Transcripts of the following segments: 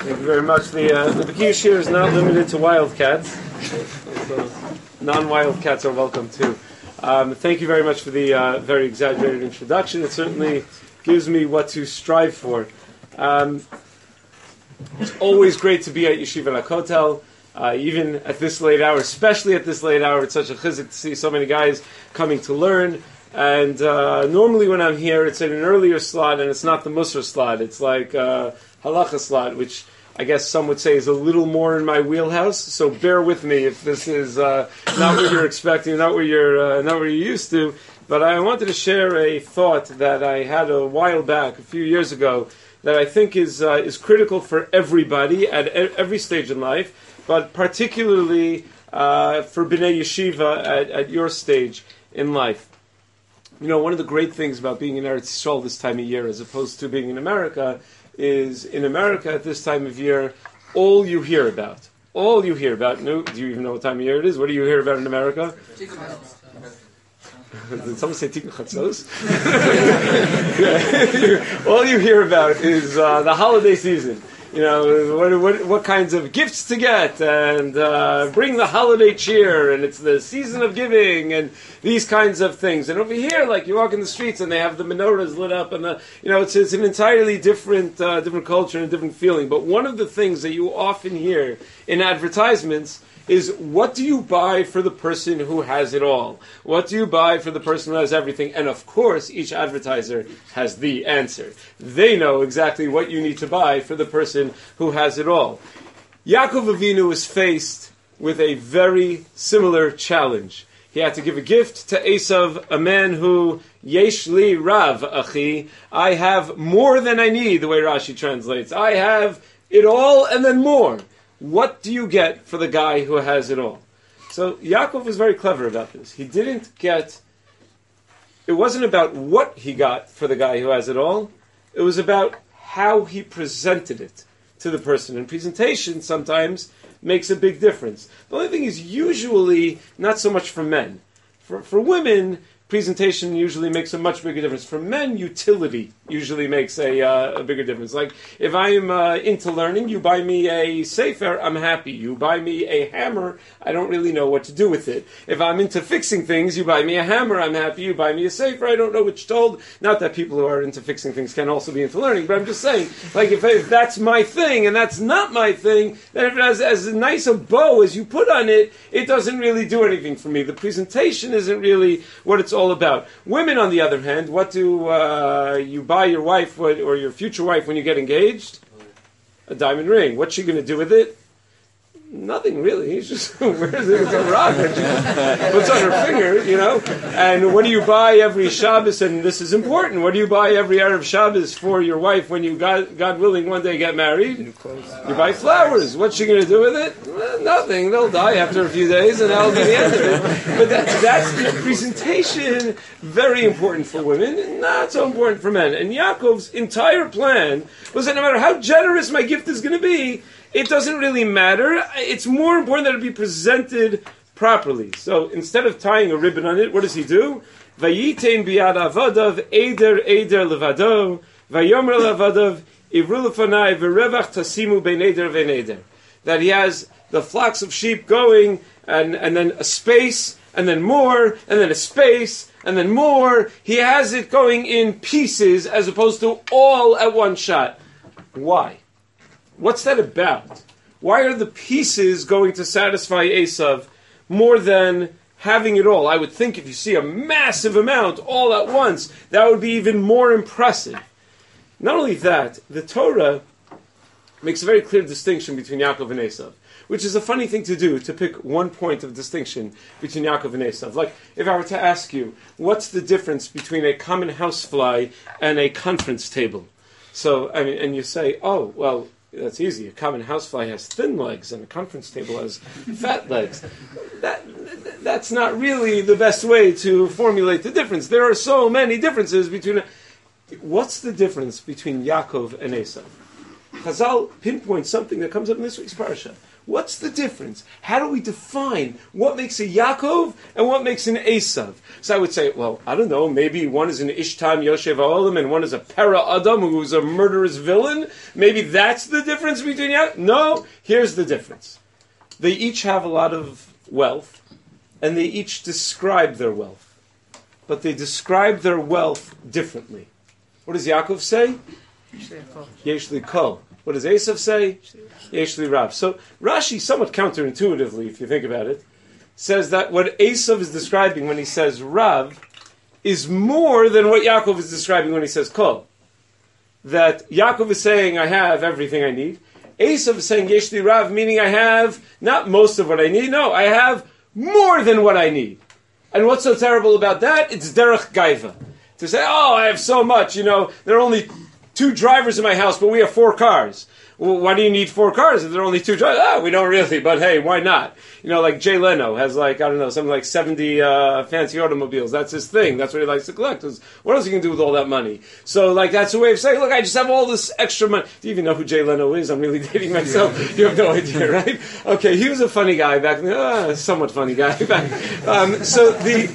Thank you very much. The B'kiyah Shir is not limited to wildcats. So non-wildcats are welcome too. Thank you very much for the very exaggerated introduction. It certainly gives me what to strive for. It's always great to be at Yeshiva HaKotel, even at this late hour, especially at this late hour. It's such a chizuk to see so many guys coming to learn. And normally when I'm here, it's in an earlier slot, and it's not the Musar slot. It's like Halacha slot, which I guess some would say is a little more in my wheelhouse. So bear with me if this is not what you're expecting, not what you're used to. But I wanted to share a thought that I had a while back, a few years ago, that I think is critical for everybody at every stage in life, but particularly for B'nai Yeshiva at your stage in life. You know, one of the great things about being in Eretz Yisrael this time of year, as opposed to being in America, is in America at this time of year, all you hear about. Do you even know what time of year it is? What do you hear about in America? Did someone say Tikkun Chatzos? All you hear about is the holiday season. You know, what kinds of gifts to get, and bring the holiday cheer, and it's the season of giving, and these kinds of things. And over here, like, you walk in the streets, and they have the menorahs lit up, and it's an entirely different culture and a different feeling. But one of the things that you often hear in advertisements is, what do you buy for the person who has it all? What do you buy for the person who has everything? And of course, each advertiser has the answer. They know exactly what you need to buy for the person who has it all. Yaakov Avinu was faced with a very similar challenge. He had to give a gift to Esav, a man who, yesh li rav achi, I have more than I need, the way Rashi translates. I have it all and then more. What do you get for the guy who has it all? So Yaakov was very clever about this. It wasn't about what he got for the guy who has it all. It was about how he presented it to the person. And presentation sometimes makes a big difference. The only thing is usually not so much for men. For women, presentation usually makes a much bigger difference. For men, utility usually makes a bigger difference. Like, if I'm into learning, you buy me a sefer, I'm happy. You buy me a hammer, I don't really know what to do with it. If I'm into fixing things, you buy me a hammer, I'm happy. You buy me a sefer, I don't know which told. Not that people who are into fixing things can also be into learning, but I'm just saying, like, if that's my thing and that's not my thing, then if it has as nice a bow as you put on it, it doesn't really do anything for me. The presentation isn't really what it's all about. Women, on the other hand, what do you buy your wife or your future wife when you get engaged? A diamond ring. What's she going to do with it? Nothing really. He just wears it as a rock and puts on her finger, you know. And what do you buy every Shabbos? And this is important. What do you buy every Erev Shabbos for your wife when you, God willing, one day get married? New clothes. You buy flowers. What's she going to do with it? Well, nothing. They'll die after a few days, and that'll be the end of it. But that's the presentation. Very important for women, not so important for men. And Yaakov's entire plan was that no matter how generous my gift is going to be, it doesn't really matter. It's more important that it be presented properly. So instead of tying a ribbon on it, what does he do? Vayitein biyad avadav eder levado vayomer levadav ivru lefanai v'revach tasimu bein eder vein eder. That he has the flocks of sheep going, and then a space, and then more, and then a space, and then more. He has it going in pieces as opposed to all at one shot. Why? What's that about? Why are the pieces going to satisfy Esav more than having it all? I would think if you see a massive amount all at once, that would be even more impressive. Not only that, the Torah makes a very clear distinction between Yaakov and Esav, which is a funny thing to do, to pick one point of distinction between Yaakov and Esav. Like, if I were to ask you, what's the difference between a common housefly and a conference table? So, I mean, and you say, oh, well, that's easy. A common housefly has thin legs, and a conference table has fat legs. That's not really the best way to formulate the difference. There are so many differences between. What's the difference between Yaakov and Esav? Chazal pinpoints something that comes up in this week's parasha. What's the difference? How do we define what makes a Yaakov and what makes an Esav? So I would say, well, I don't know, maybe one is an Ishtam Yoshev Ha'olam and one is a Para Adam who's a murderous villain. Maybe that's the difference between Yaakov? No, here's the difference. They each have a lot of wealth, and they each describe their wealth. But they describe their wealth differently. What does Yaakov say? Yesh li kol. What does Esav say? Yesh li rav. So Rashi, somewhat counterintuitively, if you think about it, says that what Esav is describing when he says rav is more than what Yaakov is describing when he says kol. That Yaakov is saying, I have everything I need. Esav is saying yesh li rav, meaning I have not most of what I need. No, I have more than what I need. And what's so terrible about that? It's derech gaiva. To say, oh, I have so much, there are only 2 drivers in my house, but we have 4 cars. Well, why do you need 4 cars if there are only 2 drivers? Oh, we don't really, but hey, why not? Like Jay Leno has something like 70 fancy automobiles. That's his thing. That's what he likes to collect. What else are you going to do with all that money? So, that's a way of saying, look, I just have all this extra money. Do you even know who Jay Leno is? I'm really dating myself. You have no idea, right? Okay, he was a funny guy back then. Somewhat funny guy back. So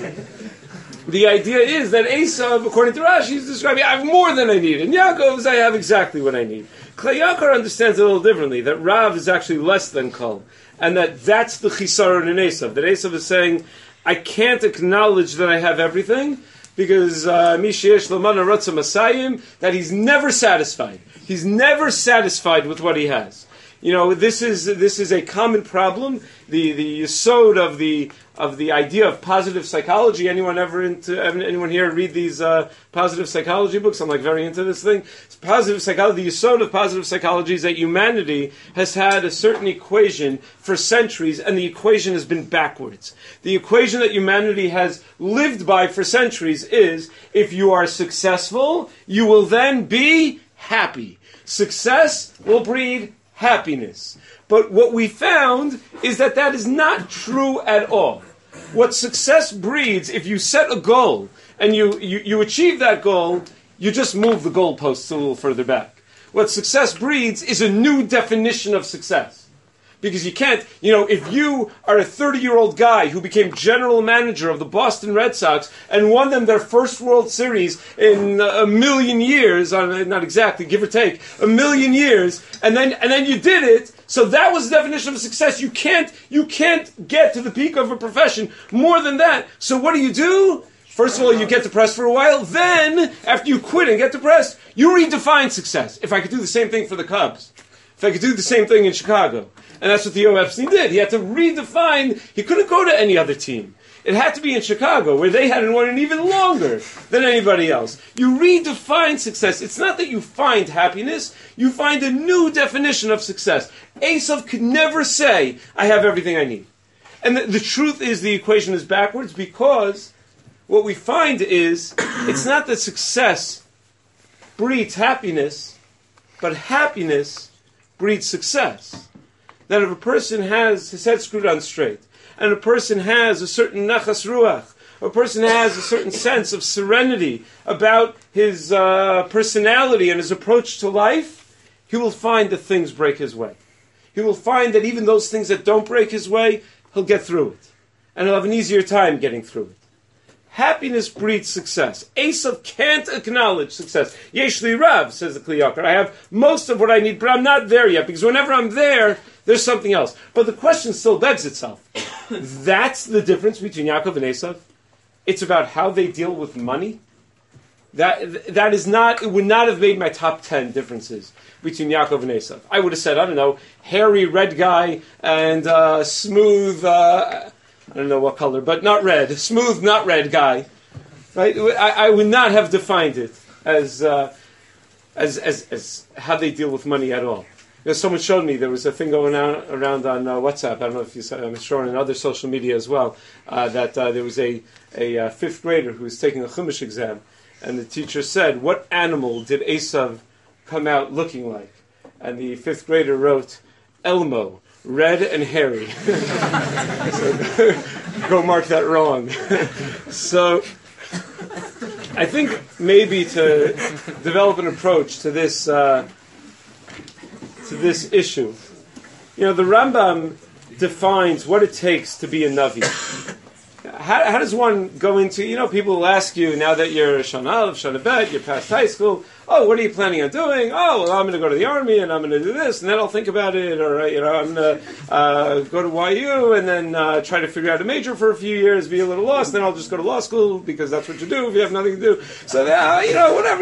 the idea is that Esav, according to Rashi, is describing, I have more than I need. And Yaakov's, I have exactly what I need. Klei Yakar understands it a little differently, that Rav is actually less than Kol. And that's the Chisaron in Esav. That Esav is saying, I can't acknowledge that I have everything, because Misheyesh Lamana Ratza Masayim, that he's never satisfied. He's never satisfied with what he has. This is a common problem. The yesod of the idea of positive psychology. Anyone here read these positive psychology books? I'm very into this thing. It's positive psychology. The yesod of positive psychology is that humanity has had a certain equation for centuries, and the equation has been backwards. The equation that humanity has lived by for centuries is: if you are successful, you will then be happy. Success will breed happiness. But what we found is that is not true at all. What success breeds, if you set a goal and you achieve that goal, you just move the goalposts a little further back. What success breeds is a new definition of success. Because you can't, if you are a 30-year-old guy who became general manager of the Boston Red Sox and won them their first World Series in a million years, not exactly, give or take, a million years, and then you did it, so that was the definition of success. You can't get to the peak of a profession more than that. So what do? First of all, you get depressed for a while. Then, after you quit and get depressed, you redefine success. If I could do the same thing for the Cubs, if I could do the same thing in Chicago. And that's what Theo Epstein did. He had to redefine. He couldn't go to any other team. It had to be in Chicago, where they hadn't won it even longer than anybody else. You redefine success. It's not that you find happiness. You find a new definition of success. Esav could never say, I have everything I need. And the truth is the equation is backwards, because what we find is it's not that success breeds happiness, but happiness breeds success. That if a person has his head screwed on straight, and a person has a certain nachas ruach, a person has a certain sense of serenity about his personality and his approach to life, he will find that things break his way. He will find that even those things that don't break his way, he'll get through it. And he'll have an easier time getting through it. Happiness breeds success. Esav can't acknowledge success. Yesh li rav, says the Kli Yakar. I have most of what I need, but I'm not there yet, because whenever I'm there, there's something else. But the question still begs itself. That's the difference between Yaakov and Esav. It's about how they deal with money. That is not, it would not have made my top 10 differences between Yaakov and Esav. I would have said, I don't know, hairy red guy and smooth, I don't know what color, but not red. Smooth, not red guy. Right? I would not have defined it as how they deal with money at all. Someone showed me there was a thing going around on WhatsApp. I don't know if you saw. I'm sure on other social media as well. That there was a 5th grader who was taking a Chumash exam, and the teacher said, "What animal did Esav come out looking like?" And the 5th grader wrote, "Elmo, red and hairy." So, go mark that wrong. So I think maybe to develop an approach to this issue the Rambam defines what it takes to be a Navi. How does one go into, people will ask you, now that you're Shana Aleph, Shana Bet, you're past high school, oh, what are you planning on doing? Oh, well, I'm going to go to the army, and I'm going to do this, and then I'll think about it, or, I'm going to go to YU, and then try to figure out a major for a few years, be a little lost, then I'll just go to law school, because that's what you do if you have nothing to do. So, whatever,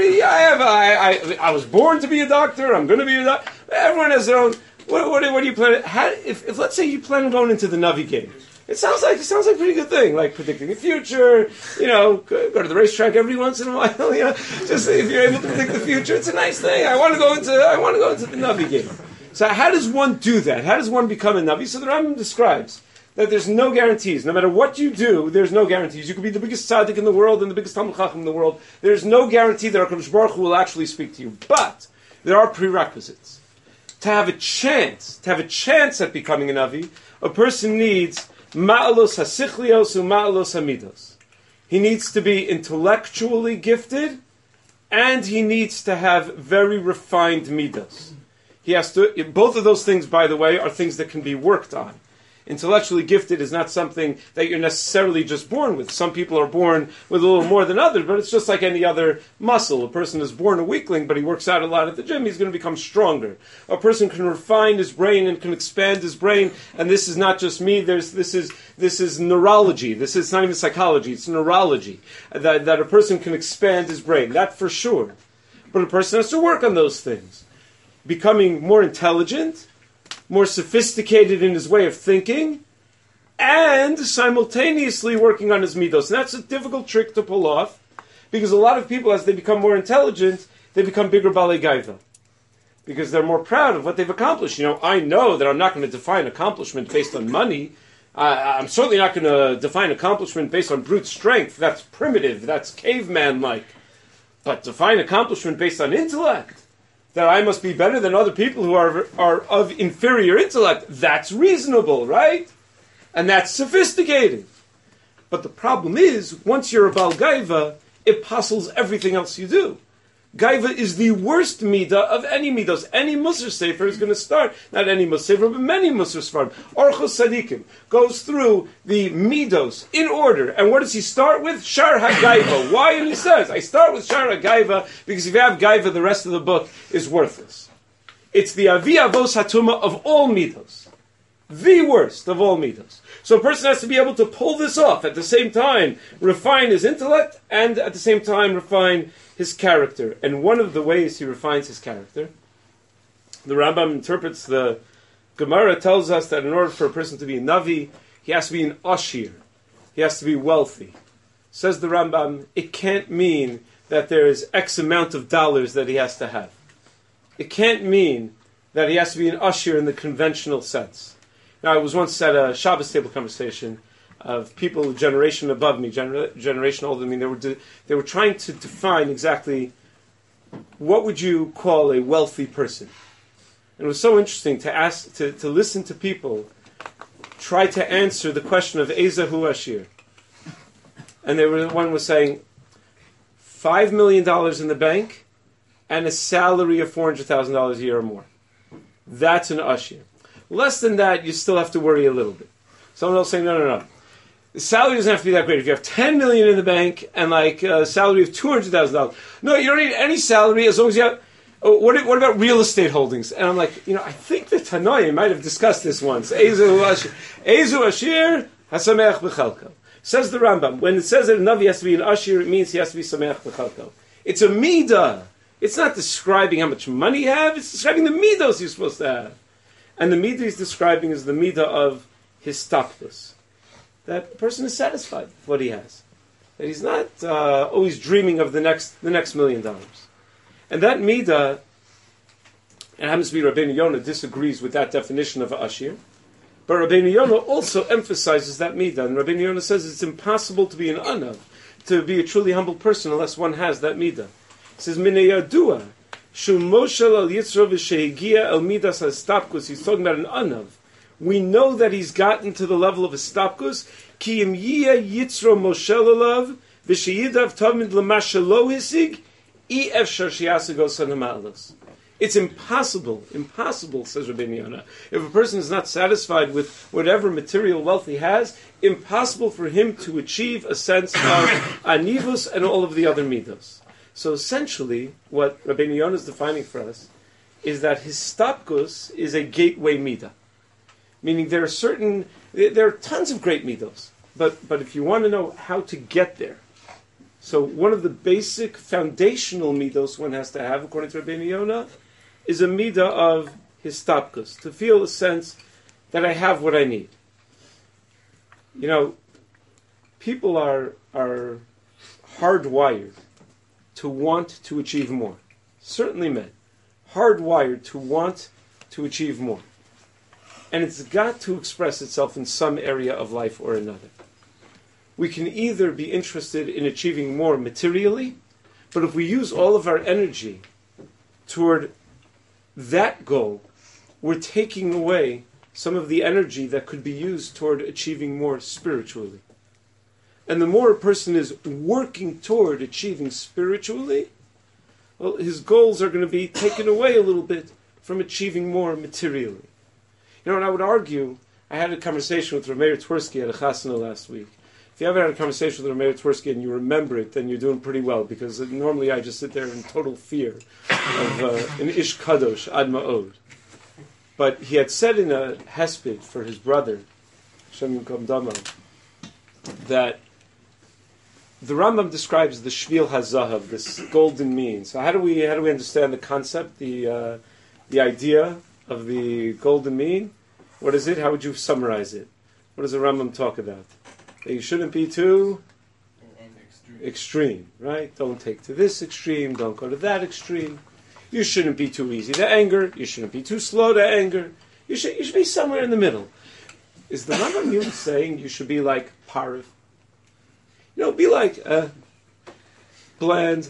I was born to be a doctor, I'm going to be a doctor. Everyone has their own, what do you plan? If let's say you plan on going into the Navi game, It sounds like a pretty good thing, like predicting the future. Go to the racetrack every once in a while. Just if you're able to predict the future, it's a nice thing. I want to go into the Navi game. So how does one do that? How does one become a Navi? So the Rambam describes that there's no guarantees. No matter what you do, there's no guarantees. You could be the biggest tzaddik in the world and the biggest Talmid Chacham in the world. There's no guarantee that HaKadosh Baruch Hu will actually speak to you. But there are prerequisites. To have a chance at becoming a Navi, a person needs ma'alos hasichlios u ma'alos hamidos. He needs to be intellectually gifted, and he needs to have very refined midos. He has to. Both of those things, by the way, are things that can be worked on. Intellectually gifted is not something that you're necessarily just born with. Some people are born with a little more than others, but it's just like any other muscle. A person is born a weakling, but he works out a lot at the gym, he's going to become stronger. A person can refine his brain and can expand his brain, and this is not just me, this is neurology. This is not even psychology, it's neurology. That a person can expand his brain, that for sure. But a person has to work on those things. Becoming more intelligent, more sophisticated in his way of thinking, and simultaneously working on his midos. And that's a difficult trick to pull off, because a lot of people, as they become more intelligent, they become bigger balei gaiva, because they're more proud of what they've accomplished. I know that I'm not going to define accomplishment based on money. I'm certainly not going to define accomplishment based on brute strength. That's primitive. That's caveman-like. But define accomplishment based on intellect, that I must be better than other people who are of inferior intellect, that's reasonable, right? And that's sophisticated. But the problem is, once you're a Baal Gaiva, it puzzles everything else you do. Gaiva is the worst midah of any midos. Any Musar Sefer is going to start, not any Musar Sefer, but many Musar Sefarim. Orchos Sadikim goes through the midos in order. And what does he start with? Shar HaGaiva. Why? And he says, I start with Shar HaGaiva because if you have Gaiva, the rest of the book is worthless. It's the Avi Avos Hatuma of all midos. The worst of all midos. So a person has to be able to pull this off, at the same time refine his intellect, and at the same time refine his character. And one of the ways he refines his character, the Rambam interprets the Gemara, tells us that in order for a person to be a Navi, he has to be an Ashir. He has to be wealthy. Says the Rambam, it can't mean that there is X amount of dollars that he has to have. It can't mean that he has to be an Ashir in the conventional sense. Now, I was once at a Shabbos table conversation of people a generation above me, generation older than me. They were trying to define exactly what would you call a wealthy person. And it was so interesting to listen to people try to answer the question of Ezahu Ashir. And one was saying $5 million in the bank and a salary of $400,000 a year or more. That's an Ashir. Less than that, you still have to worry a little bit. Someone else saying, no. The salary doesn't have to be that great. If you have $10 million in the bank and a salary of $200,000, no, you don't need any salary as long as you have. What about real estate holdings? And I'm like, I think the Tanoim might have discussed this once. Ezu Ashir hasameach b'chalko. Says the Rambam, when it says that a Navi has to be an Ashir, it means he has to be sameach b'chalko. It's a midah. It's not describing how much money you have. It's describing the midos you're supposed to have. And the midah he's describing is the midah of his staptus. That person is satisfied with what he has. That he's not always dreaming of the next $1 million. And that midah, and happens to be Rabbeinu Yonah disagrees with that definition of Ashir, but Rabbeinu Yonah also emphasizes that midah. And Rabbeinu Yonah says it's impossible to be an anav, to be a truly humble person, unless one has that midah. He says, Minei Yadua, Shu Moshel al Yitzro v'shehigia el midas ha'stapkus. He's talking about an anav. We know that he's gotten to the level of a stapkus. Ki im yiyah yitzro moshel alav v'sheyidav tamid l'ma shelo hisig I efshar she'asig osan ha'ma'alos. It's impossible, says Rabbeinu Yonah. If a person is not satisfied with whatever material wealth he has, impossible for him to achieve a sense of anivus and all of the other midos. So essentially, what Rabbeinu Yonah is defining for us is that his stapkus is a gateway midah. Meaning there are tons of great midos, but if you want to know how to get there, so one of the basic foundational midos one has to have, according to Rabbeinu Yonah, is a midah of his stapkus, to feel a sense that I have what I need. You know, people are hardwired to want to achieve more. Certainly men. Hardwired to want to achieve more. And it's got to express itself in some area of life or another. We can either be interested in achieving more materially, but if we use all of our energy toward that goal, we're taking away some of the energy that could be used toward achieving more spiritually. And the more a person is working toward achieving spiritually, well, his goals are going to be taken away a little bit from achieving more materially. You know, and I would argue, I had a conversation with Rameir Twersky at a chasana last week. If you ever had a conversation with Rameir Twersky and you remember it, then you're doing pretty well, because normally I just sit there in total fear of an ish kadosh, ad ma'od. But he had said in a hesped for his brother, Shem Yinkom Damo, that the Rambam describes the Shvil HaZahav, this golden mean. So how do we understand the concept, the idea of the golden mean? What is it? How would you summarize it? What does the Rambam talk about? That you shouldn't be too extreme, right? Don't take to this extreme, don't go to that extreme. You shouldn't be too easy to anger, you shouldn't be too slow to anger. You should be somewhere in the middle. Is the Rambam really saying you should be like Parv? You know, be like bland,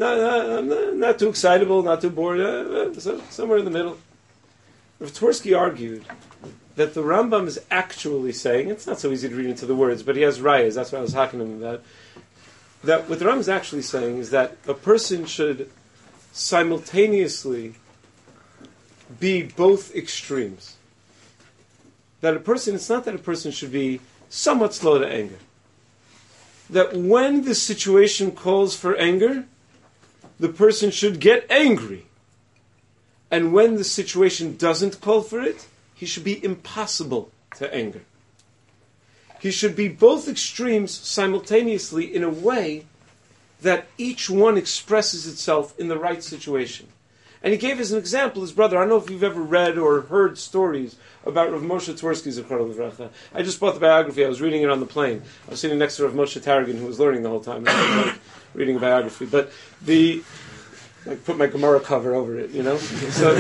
not too excitable, not too bored, somewhere in the middle. Rav Twersky argued that the Rambam is actually saying, it's not so easy to read into the words, but he has rayas, that's what I was talking him about, that what the Rambam is actually saying is that a person should simultaneously be both extremes. That it's not that a person should be somewhat slow to anger. That when the situation calls for anger, the person should get angry. And when the situation doesn't call for it, he should be impossible to anger. He should be both extremes simultaneously in a way that each one expresses itself in the right situation. And he gave as an example his brother. I don't know if you've ever read or heard stories about Rav Moshe Twersky Zichrono Livracha. I just bought the biography. I was reading it on the plane. I was sitting next to Rav Moshe Tarragon, who was learning the whole time. I was reading a biography. But I put my Gemara cover over it, you know? So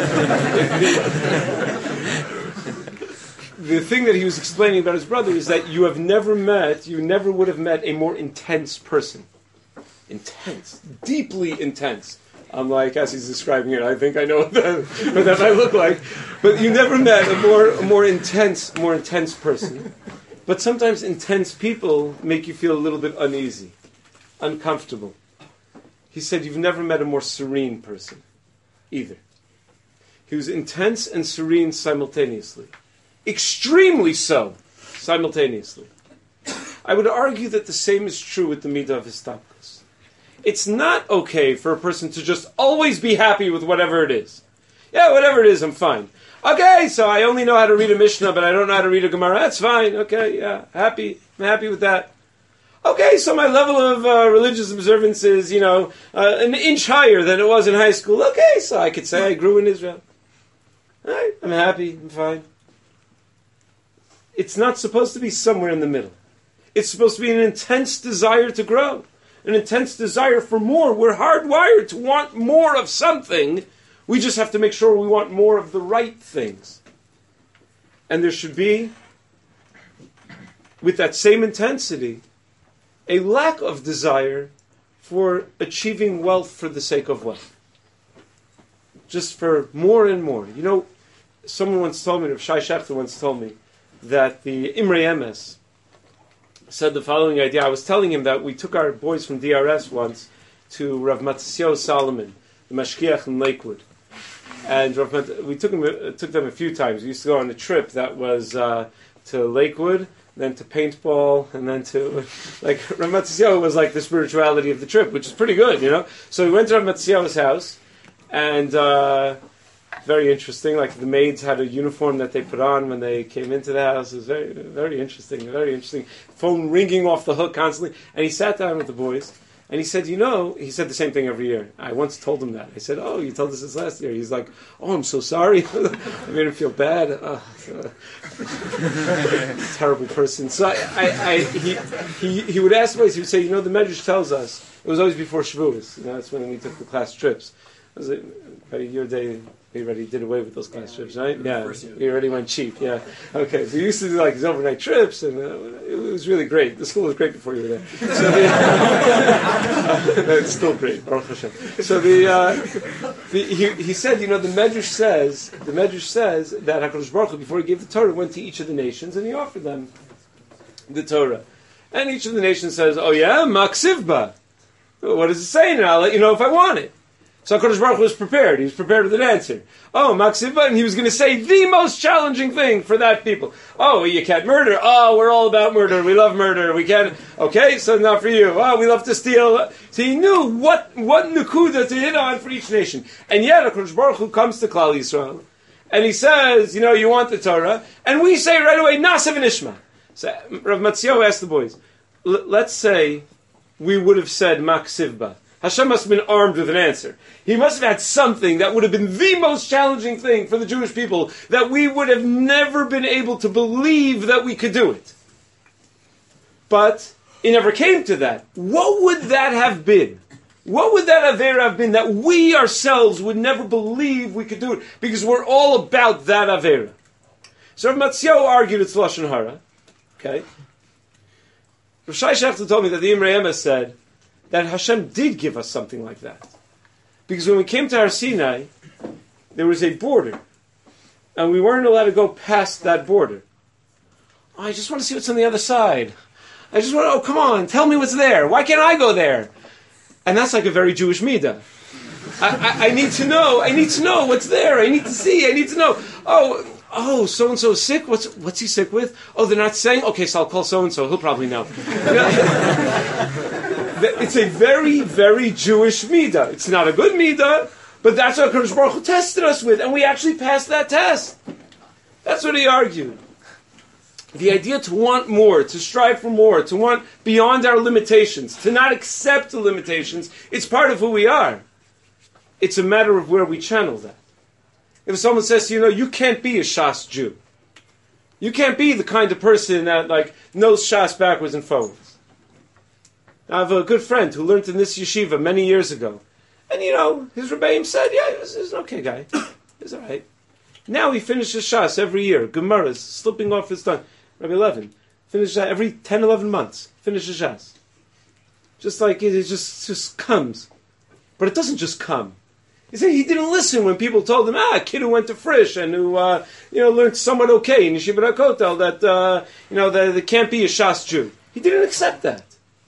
the thing that he was explaining about his brother is that you never would have met a more intense person. Intense. Deeply intense. I'm like, as he's describing it, I think I know what that might look like. But you never met a more intense person. But sometimes intense people make you feel a little bit uneasy, uncomfortable. He said you've never met a more serene person, either. He was intense and serene simultaneously. Extremely so, simultaneously. I would argue that the same is true with the midah of histapkus. It's not okay for a person to just always be happy with whatever it is. Yeah, whatever it is, I'm fine. Okay, so I only know how to read a Mishnah, but I don't know how to read a Gemara. That's fine. Okay, yeah, happy. I'm happy with that. Okay, so my level of religious observance is, an inch higher than it was in high school. Okay, so I could say I grew in Israel. All right, I'm happy. I'm fine. It's not supposed to be somewhere in the middle. It's supposed to be an intense desire to grow. An intense desire for more. We're hardwired to want more of something. We just have to make sure we want more of the right things. And there should be, with that same intensity, a lack of desire for achieving wealth for the sake of wealth. Just for more and more. Someone once told me, Rav Shai Shechter once told me, that the Imrei Emes said the following idea. I was telling him that we took our boys from DRS once to Rav Matisyahu Solomon, the Mashgiach in Lakewood. and we took them a few times. We used to go on a trip that was to Lakewood, then to paintball, and then to, like, Rav Matisyahu was like the spirituality of the trip, which is pretty good, you know. So we went to Rav Matisyahu's house, and very interesting. Like, the maids had a uniform that they put on when they came into the house. It was very, very interesting, very interesting. Phone ringing off the hook constantly. And he sat down with the boys, and he said, he said the same thing every year. I once told him that. I said, oh, you told us this last year. He's like, oh, I'm so sorry. I made him feel bad. Terrible person. So he would ask boys, he would say, the Medrash tells us, it was always before Shavuos. That's when we took the class trips. It was your day. We already did away with those class trips, right? Yeah, we already went cheap, yeah. Okay, so we used to do like these overnight trips, and it was really great. The school was great before you were there. So it's still great, Baruch Hashem. So he said, the Medrash says that HaKadosh Baruch Hu, before he gave the Torah, went to each of the nations, and he offered them the Torah. And each of the nations says, oh yeah, Maksivba. What does it say now? I'll let you know if I want it. So HaKadosh Baruch Hu was prepared. He was prepared with an answer. Oh, Maksiva, and he was going to say the most challenging thing for that people. Oh, you can't murder. Oh, we're all about murder. We love murder. We can't. Okay, so not for you. Oh, we love to steal. So he knew what Nakuda to hit on for each nation. And yet HaKadosh Baruch Hu comes to Klal Yisrael, and he says, you want the Torah, and we say right away, Nasav and Ishma. So Rav Matisyahu asked the boys, let's say we would have said Maksivba. Hashem must have been armed with an answer. He must have had something that would have been the most challenging thing for the Jewish people, that we would have never been able to believe that we could do it. But it never came to that. What would that have been? What would that Avera have been that we ourselves would never believe we could do it? Because we're all about that Avera. So Rav Matisyahu argued it's Lashon Hara. Okay? Rav Shai Shechter told me that the Imrei Emes said that Hashem did give us something like that. Because when we came to Har Sinai, there was a border. And we weren't allowed to go past that border. Oh, I just want to see what's on the other side. Come on, tell me what's there. Why can't I go there? And that's like a very Jewish midah. I need to know what's there. I need to see. I need to know. Oh, so-and-so is sick? What's he sick with? Oh, they're not saying? Okay, so I'll call so-and-so. He'll probably know. It's a very, very Jewish midah. It's not a good midah, but that's what HaKadosh Baruch Hu tested us with, and we actually passed that test. That's what he argued. The idea to want more, to strive for more, to want beyond our limitations, to not accept the limitations, it's part of who we are. It's a matter of where we channel that. If someone says, you can't be a Shas Jew. You can't be the kind of person that knows Shas backwards and forwards. I have a good friend who learned in this yeshiva many years ago. And, his Rebbeim said, he's an okay guy. He's all right. Now he finishes Shas every year. Gemara's slipping off his tongue. Rabbi Levin finishes every 10, 11 months. Finishes Shas. Just like it just comes. But it doesn't just come. He said he didn't listen when people told him, a kid who went to Frisch and who, learned somewhat okay in Yeshiva HaKotel that, that there can't be a Shas Jew. He didn't accept that.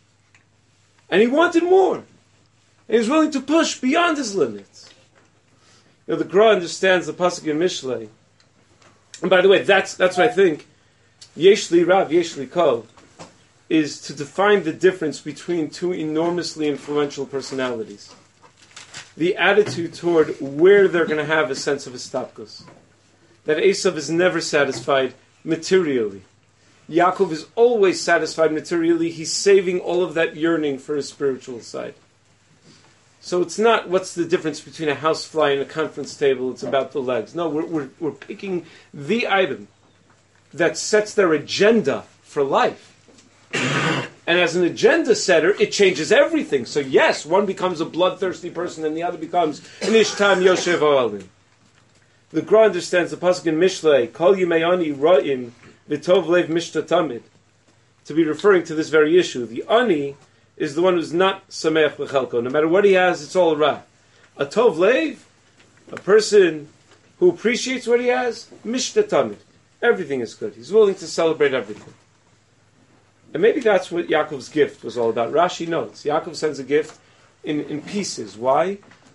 And he wanted more. And he was willing to push beyond his limits. The Gra understands the pasuk in Mishlei. And by the way, that's what I think Yesh Li Rav, Yesh Li Kol is to define the difference between two enormously influential personalities. The attitude toward where they're going to have a sense of istapkus. That Esav is never satisfied materially. Yaakov is always satisfied materially. He's saving all of that yearning for his spiritual side. So it's not what's the difference between a housefly and a conference table. It's about the legs. No, we're picking the item that sets their agenda for life. And as an agenda setter, it changes everything. So yes, one becomes a bloodthirsty person and the other becomes an Ishtam Yoshev Oalim. The Gra understands the pasuk in Mishlei, Kol Yimei Ani Ra'im V'tov Lev Mishtatamid, to be referring to this very issue. The Ani is the one who's not Sameach V'chelko. No matter what he has, it's all Ra. A Tov Lev, a person who appreciates what he has, Mishtatamid. Everything is good. He's willing to celebrate everything. And maybe that's what Yaakov's gift was all about. Rashi notes, Yaakov sends a gift in pieces. Why?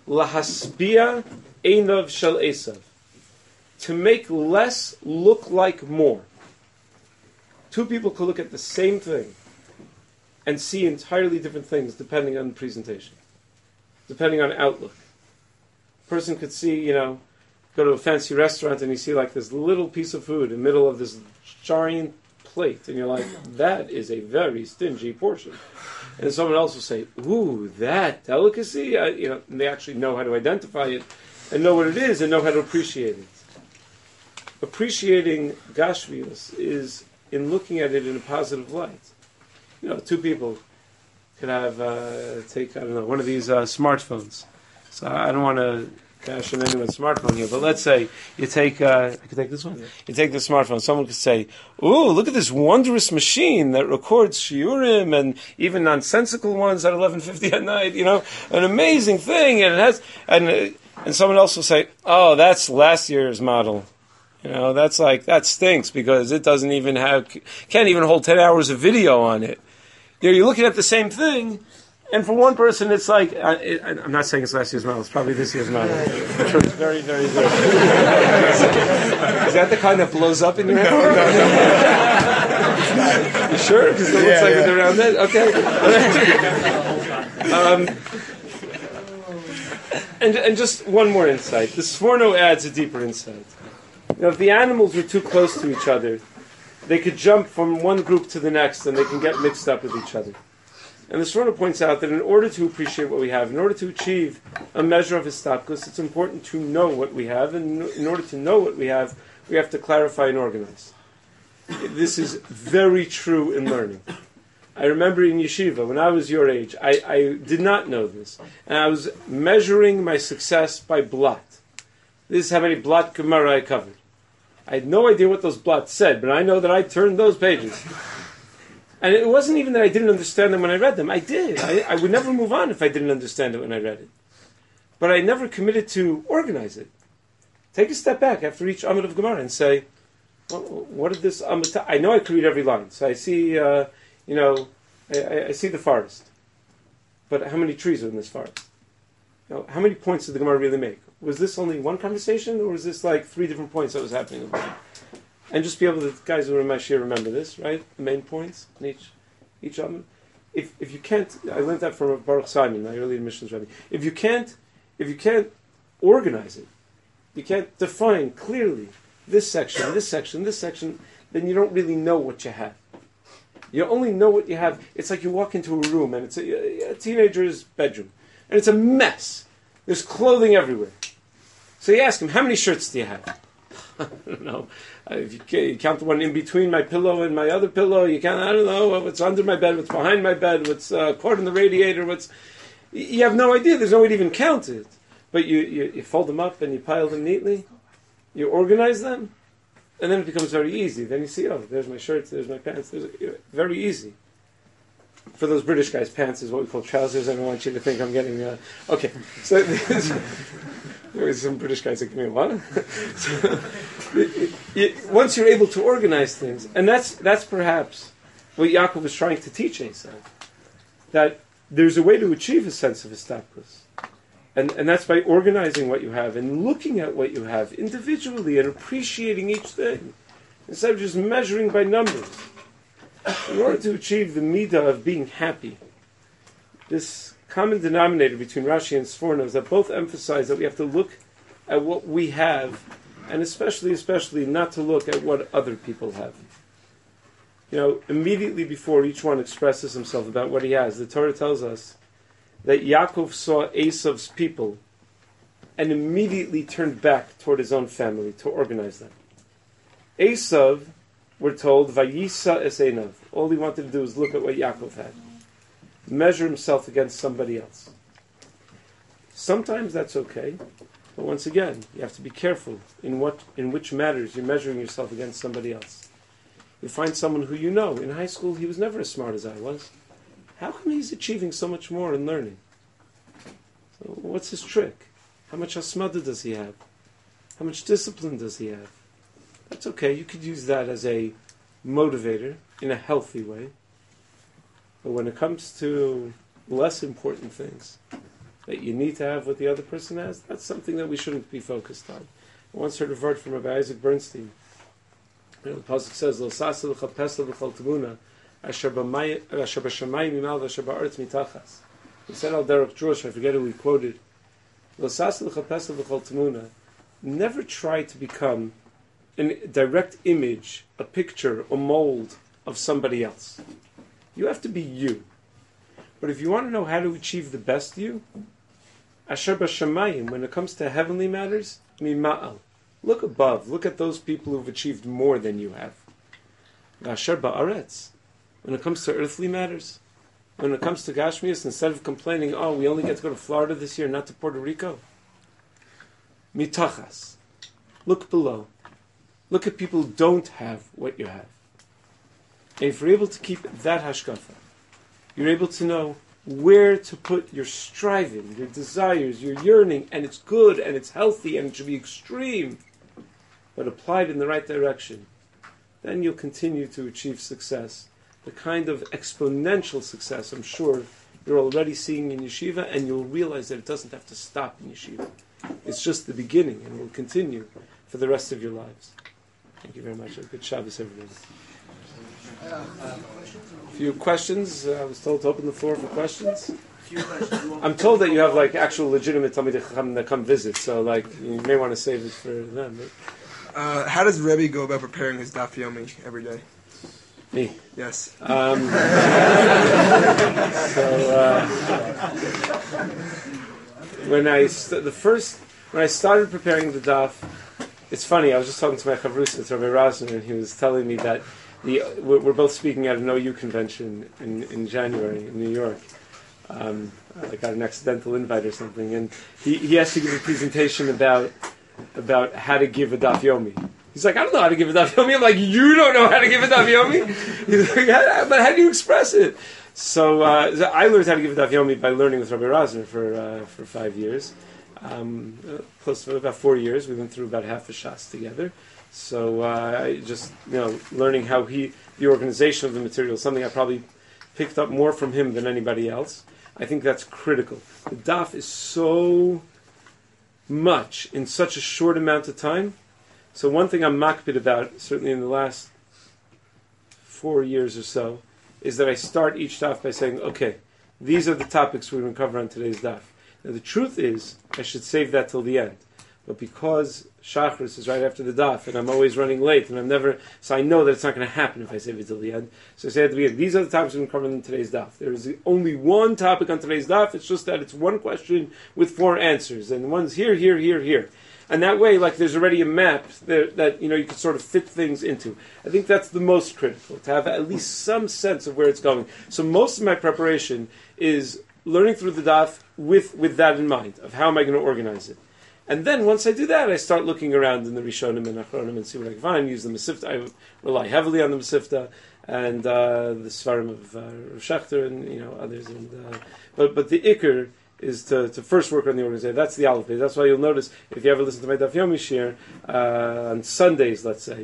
Lahaspia Einov Shel Esav. To make less look like more. Two people could look at the same thing and see entirely different things depending on the presentation, depending on outlook. A person could see, go to a fancy restaurant and you see like this little piece of food in the middle of this giant plate, and you're like, that is a very stingy portion. And someone else will say, ooh, that delicacy, and they actually know how to identify it and know what it is and know how to appreciate it. Appreciating Gashmius is in looking at it in a positive light. Two people could have, one of these smartphones. So I don't want to cash in anyone's smartphone here, but let's say you take, I could take this one? Yeah. You take the smartphone, someone could say, ooh, look at this wondrous machine that records shiurim and even nonsensical ones at 11:50 at night, an amazing thing, and it has, and someone else will say, oh, that's last year's model. That's like, that stinks because it doesn't even can't even hold 10 hours of video on it. You're looking at the same thing, and for one person it's like, I'm not saying it's last year's model, it's probably this year's model. I'm sure it's very, very good. Is that the kind that blows up in your head? You sure? Because it looks like it's around that? Okay. And just one more insight. The Sforno adds a deeper insight. If the animals were too close to each other, they could jump from one group to the next and they can get mixed up with each other. And the Sforno points out that in order to appreciate what we have, in order to achieve a measure of histabkus, it's important to know what we have, and in order to know what we have to clarify and organize. This is very true in learning. I remember in yeshiva, when I was your age, I did not know this, and I was measuring my success by blot. This is how many blot Gemara I covered. I had no idea what those blots said, but I know that I turned those pages. And it wasn't even that I didn't understand them when I read them. I did. I would never move on if I didn't understand it when I read it. But I never committed to organize it. Take a step back after each Amud of Gemara and say, well, what did this Amud... I know I could read every line. So I see, I see the forest. But how many trees are in this forest? How many points did the Gemara really make? Was this only one conversation, or was this like 3 different points that was happening about it? And just be able to, guys who are in my share, remember this, right? The main points in each of them. If you can't, I learned that from Baruch Simon, my early admissions rabbi. If you can't organize it, you can't define clearly this section, this section, this section, then you don't really know what you have. You only know what you have. It's like you walk into a room and it's a teenager's bedroom, and it's a mess. There's clothing everywhere. So you ask him, how many shirts do you have? I don't know. If you count the one in between my pillow and my other pillow, you count, I don't know, what's under my bed, what's behind my bed, what's caught in the radiator, you have no idea. There's no way to even count it. But you fold them up and you pile them neatly. You organize them. And then it becomes very easy. Then you see, oh, there's my shirts, there's my pants. Very easy. For those British guys, pants is what we call trousers. I don't want you to think I'm getting... okay. So there was some British guys that give me one. Once you're able to organize things, and that's perhaps what Yaakov is trying to teach Esau, that there's a way to achieve a sense of histabkus. And that's by organizing what you have and looking at what you have individually and appreciating each thing, instead of just measuring by numbers. In order to achieve the midah of being happy, this common denominator between Rashi and Sforno is that both emphasize that we have to look at what we have, and especially not to look at what other people have. Immediately before each one expresses himself about what he has, the Torah tells us that Yaakov saw Esav's people and immediately turned back toward his own family to organize them. Esav, we're told, Vayisa es einav. All he wanted to do was look at what Yaakov had. Measure himself against somebody else. Sometimes that's okay, but once again, you have to be careful in which matters you're measuring yourself against somebody else. You find someone who in high school he was never as smart as I was. How come he's achieving so much more in learning? So what's his trick? How much hasmada does he have? How much discipline does he have? That's okay. You could use that as a motivator in a healthy way. But when it comes to less important things, that you need to have what the other person has, that's something that we shouldn't be focused on. I once heard a word from Rabbi Isaac Bernstein. The pasuk says, "Lo sasa l'chapesa v'chol tevuna, asher b'shamayim imal v'asher ba'aretz mitachas." He said al derech Drush, I forget who he quoted, "Lo sasa l'chapesa v'chol tevuna." Never try to become a direct image, a picture, a mold of somebody else. You have to be you. But if you want to know how to achieve the best you, asher b'shamayim, when it comes to heavenly matters, mima'al. Look above. Look at those people who've achieved more than you have. Asher ba'aretz. When it comes to earthly matters, when it comes to Gashmias, instead of complaining, oh, we only get to go to Florida this year, not to Puerto Rico. Mitachas. Look below. Look at people who don't have what you have. And if you're able to keep that hashkafa, you're able to know where to put your striving, your desires, your yearning, and it's good, and it's healthy, and it should be extreme, but applied in the right direction, then you'll continue to achieve success. The kind of exponential success, I'm sure, you're already seeing in yeshiva, and you'll realize that it doesn't have to stop in yeshiva. It's just the beginning, and will continue for the rest of your lives. Thank you very much. Good Shabbos, everybody. A few questions. I was told to open the floor for questions. I'm told that you have like actual legitimate Talmidei Chacham that come visit, so like you may want to save it for them. How does Rebbe go about preparing his Daf Yomi every day? Me? Yes. When I started preparing the Daf, it's funny. I was just talking to my chavrusa, Rabbi Rosner, and he was telling me that we're both speaking at an OU convention in January in New York. I got an accidental invite or something, and he has to give a presentation about how to give a Daf Yomi. He's like, I don't know how to give a Daf Yomi. I'm like, you don't know how to give a Daf Yomi? He's like, but how do you express it? So I learned how to give a Daf Yomi by learning with Rabbi Rosner for 5 years. Close to about 4 years. We went through about half a shas together. So I just, learning how the organization of the material is something I probably picked up more from him than anybody else. I think that's critical. The daf is so much in such a short amount of time. So one thing I'm makpid about, certainly in the last 4 years or so, is that I start each daf by saying, okay, these are the topics we're going to cover on today's daf. Now the truth is, I should save that till the end. But because Shachris is right after the daf, and I'm always running late, and so I know that it's not going to happen if I save it till the end. So I say at the beginning, these are the topics we're going to cover in today's daf. There is only one topic on today's daf, it's just that it's one question with 4 answers, and one's here, here, here, here. And that way, there's already a map that you can sort of fit things into. I think that's the most critical, to have at least some sense of where it's going. So most of my preparation is learning through the daf with that in mind, of how am I going to organize it. And then once I do that, I start looking around in the Rishonim and Achronim and see what I can find. Use the Masifta. I rely heavily on the Masifta and the Svarim of Rav Shechter and others. But the Iker is to first work on the organization. That's the Aleph. That's why you'll notice if you ever listen to my Daf Yomi shir on Sundays, let's say,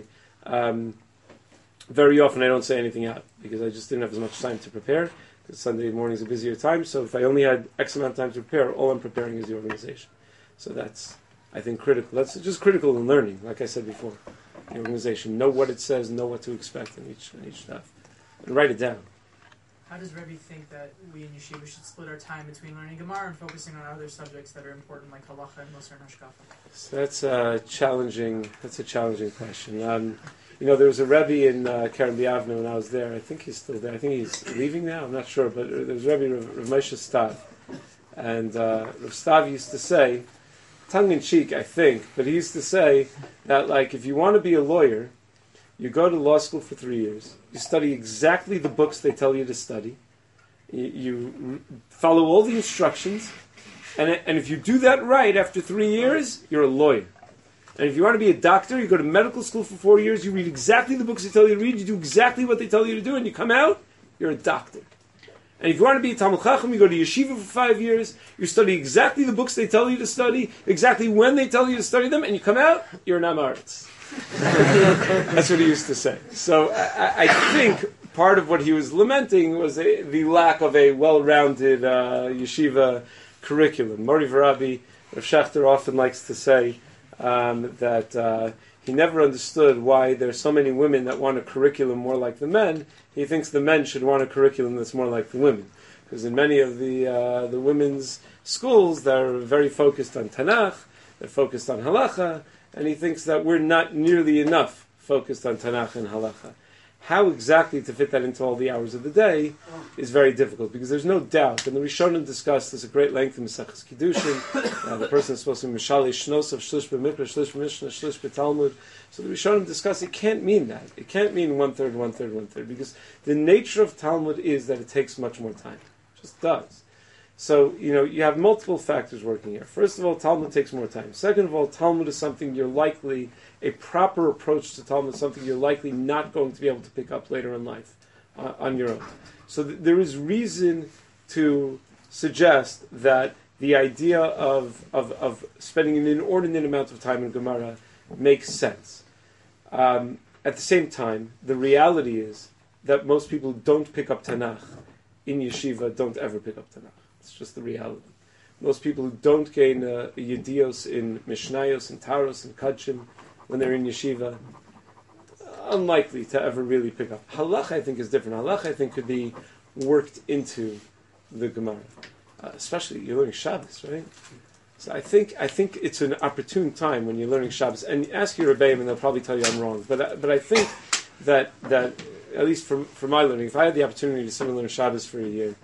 very often I don't say anything out because I just didn't have as much time to prepare. Because Sunday morning is a busier time. So if I only had X amount of time to prepare, all I'm preparing is the organization. So that's, I think, critical. That's just critical in learning, like I said before. The organization, know what it says, know what to expect in each stuff, and write it down. How does Rebbe think that we in Yeshiva should split our time between learning Gemara and focusing on other subjects that are important, like Halacha and Musar and Hashkafa? So that's a challenging question. There was a Rebbe in Keren B'Yavne when I was there. I think he's still there. I think he's leaving now. I'm not sure, but there was Rebbe Rav Moshe Stav, and Rav Stav used to say, tongue-in-cheek, I think, but he used to say that, if you want to be a lawyer, you go to law school for 3 years, you study exactly the books they tell you to study, you follow all the instructions, and if you do that right after 3 years, you're a lawyer. And if you want to be a doctor, you go to medical school for 4 years, you read exactly the books they tell you to read, you do exactly what they tell you to do, and you come out, you're a doctor. And if you want to be a Talmud Chacham, you go to yeshiva for 5 years, you study exactly the books they tell you to study, exactly when they tell you to study them, and you come out, you're an Amaretz. That's what he used to say. So I think part of what he was lamenting was the lack of a well-rounded yeshiva curriculum. Mori Varabi, Rav Schechter often likes to say that he never understood why there's so many women that want a curriculum more like the men. He thinks the men should want a curriculum that's more like the women. Because in many of the women's schools, they're very focused on Tanakh, they're focused on Halacha, and he thinks that we're not nearly enough focused on Tanakh and Halacha. How exactly to fit that into all the hours of the day is very difficult, because there's no doubt, and the Rishonim discussed this at great length in Maseches Kiddushin, the person is supposed to be Mishali Shnos of Shlish B'Mikra, Shlish B'Mishnah, Shlish B'Talmud. So the Rishonim discuss it can't mean that. It can't mean one-third, one-third, one-third, because the nature of Talmud is that it takes much more time. It just does. So, you have multiple factors working here. First of all, Talmud takes more time. Second of all, Talmud is something you're likely, a proper approach to Talmud is something you're likely not going to be able to pick up later in life on your own. So there is reason to suggest that the idea of spending an inordinate amount of time in Gemara makes sense. At the same time, the reality is that most people who don't pick up Tanakh in yeshiva don't ever pick up Tanakh. It's just the reality. Most people who don't gain a yedios in Mishnayos and Taros and Kachim when they're in yeshiva, unlikely to ever really pick up. Halach, I think, is different. Halach, I think, could be worked into the Gemara. Especially, you're learning Shabbos, right? So I think it's an opportune time when you're learning Shabbos. And ask your Rebbeim, and they'll probably tell you I'm wrong. But I think that at least for my learning, if I had the opportunity to sit and learn Shabbos for a year,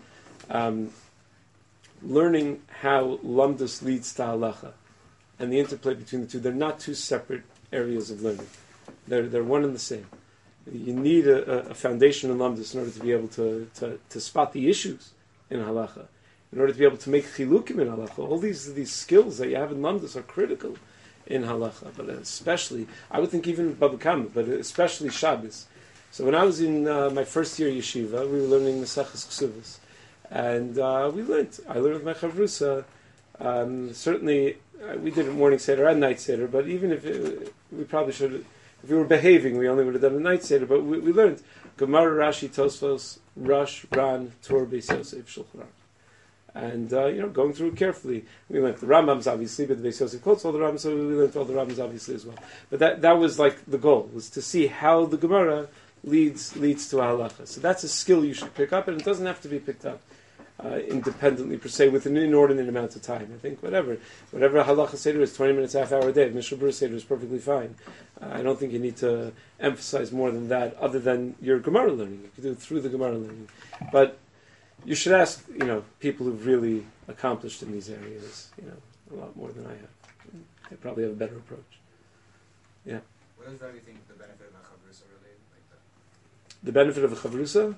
learning how Lamdus leads to Halacha and the interplay between the two, they're not two separate areas of learning. They're one and the same. You need a foundation in Lamdus in order to be able to spot the issues in Halacha, in order to be able to make chilukim in Halacha. All these skills that you have in Lamdus are critical in Halacha, but especially, I would think even Baba Kama, but especially Shabbos. So when I was in my first year yeshiva, we were learning Maseches Ksuvos. And I learned with my chavrusa. Certainly, we did a morning seder and night seder. But even if we probably should, if we were behaving, we only would have done a night seder. But we learned Gemara, Rashi, Tosfos, Rosh, Ran, Torah, Beis Yosef, Shulchan Aruch. And going through it carefully, we learned the Rambams obviously, but the Beis Yosef quotes all the Rambams, so we learned all the Rambams obviously as well. But that was like the goal, was to see how the Gemara leads to halacha. So that's a skill you should pick up, and it doesn't have to be picked up independently per se with an inordinate amount of time. I think whatever halacha seder is, 20 minutes, half hour a day. Mishnah Berurah seder is perfectly fine. I don't think you need to emphasize more than that, other than your Gemara learning. You can do it through the Gemara learning, but you should ask people who've really accomplished in these areas a lot more than I have. They probably have a better approach. Yeah. What does Rabbi think the benefit of a chavrusa really like that? The benefit of a chavrusa?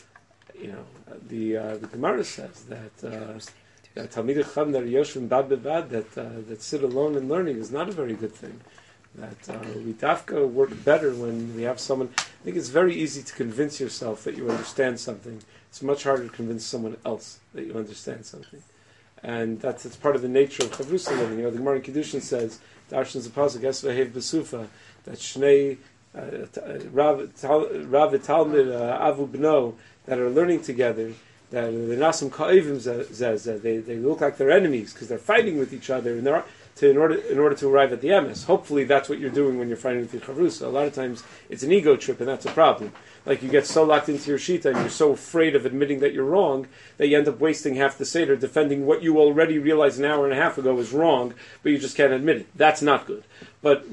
The Gemara says that Talmidei Chacham that yoshvim bad bebad, that sit alone and learning is not a very good thing. That we dafka work better when we have someone. I think it's very easy to convince yourself that you understand something. It's much harder to convince someone else that you understand something. And that's part of the nature of chavrusa learning. The Gemara in Kiddushin says, Darshan Zapasuk Esvahev Besufa, that Shnei Rav Talmid Avu Bno, that are learning together, that the Nasim Ka'ivim they look like they're enemies because they're fighting with each other in order to arrive at the emes. Hopefully that's what you're doing when you're fighting with your chavrusa. A lot of times it's an ego trip, and that's a problem. Like you get so locked into your shita and you're so afraid of admitting that you're wrong that you end up wasting half the seder defending what you already realized an hour and a half ago is wrong, but you just can't admit it. That's not good. But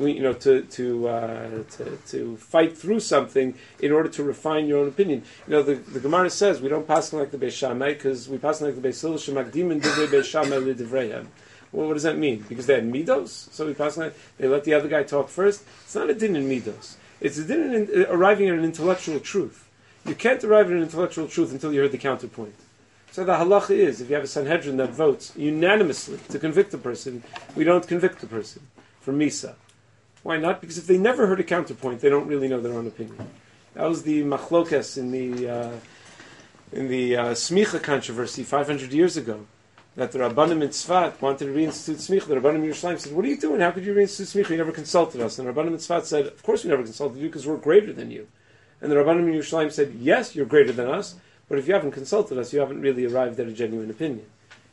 to fight through something in order to refine your own opinion. The Gemara says we don't pass like the Beis Shammai because we pass like the Beis Hillel shemagdim and divrei Beis Shammai lidivreihem. Well, what does that mean? Because they had midos, so we pass like they let the other guy talk first. It's not a din in midos. It's a din in arriving at an intellectual truth. You can't arrive at an intellectual truth until you heard the counterpoint. So the halacha is, if you have a Sanhedrin that votes unanimously to convict a person, we don't convict the person for Misa. Why not? Because if they never heard a counterpoint, they don't really know their own opinion. That was the machlokes in the Smicha controversy 500 years ago, that the Rabbanim in Tzfat wanted to reinstitute Smicha. The Rabbanim in Yerushalayim said, "What are you doing? How could you reinstitute Smicha? You never consulted us." And the Rabbanim in Tzfat said, "Of course we never consulted you because we're greater than you." And the Rabbanim in Yerushalayim said, "Yes, you're greater than us, but if you haven't consulted us, you haven't really arrived at a genuine opinion."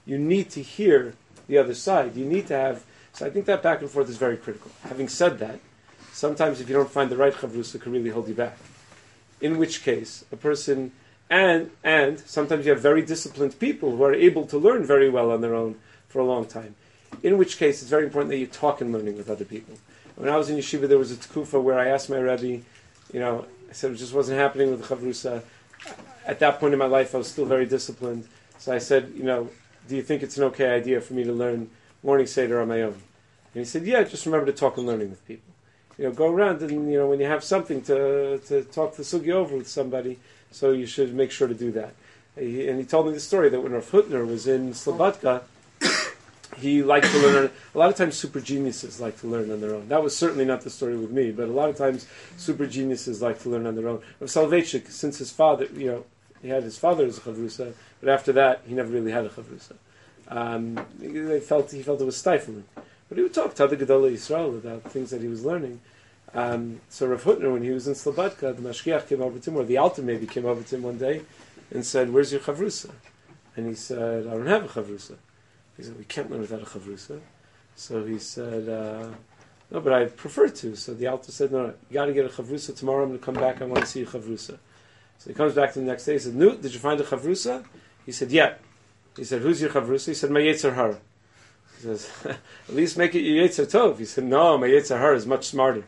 you need to hear the other side. You need to have. So I think that back and forth is very critical. Having said that, sometimes if you don't find the right chavrusa, it can really hold you back. In which case, a person, and sometimes you have very disciplined people who are able to learn very well on their own for a long time. In which case, it's very important that you talk and learning with other people. When I was in yeshiva, there was a tkufa where I asked my Rebbe, I said it just wasn't happening with the chavrusa. At that point in my life, I was still very disciplined. So I said, do you think it's an okay idea for me to learn morning Seder on my own? And he said, yeah, just remember to talk and learning with people. Go around and, when you have something to talk the sugi over with somebody, so you should make sure to do that. And he told me the story that when Rav Hutner was in Slobodka, he liked to learn. A lot of times super geniuses like to learn on their own. That was certainly not the story with me, but a lot of times super geniuses like to learn on their own. Rav Soloveitchik, since his father, he had his father as a chavrusa, but after that, he never really had a chavrusa. He felt it was stifling. But he would talk to other Gedolei Yisrael about things that he was learning. So Rav Hutner, when he was in Slobodka, the Mashgiach came over to him, or the Alter maybe came over to him one day, and said, "Where's your chavrusa?" And he said, "I don't have a chavrusa." He said, "We can't learn without a chavrusa." So he said, "No, but I prefer to." So the Alter said, "No, you got to get a chavrusa. Tomorrow I'm going to come back. I want to see a chavrusa." So he comes back to the next day. He said, "No, did you find a chavrusa?" He said, "Yeah." He said, "Who's your chavrusa?" He said, "My Yetzer Hara." He says, "At least make it your Yetzer Tov." He said, "No, my Yetzer Hara is much smarter."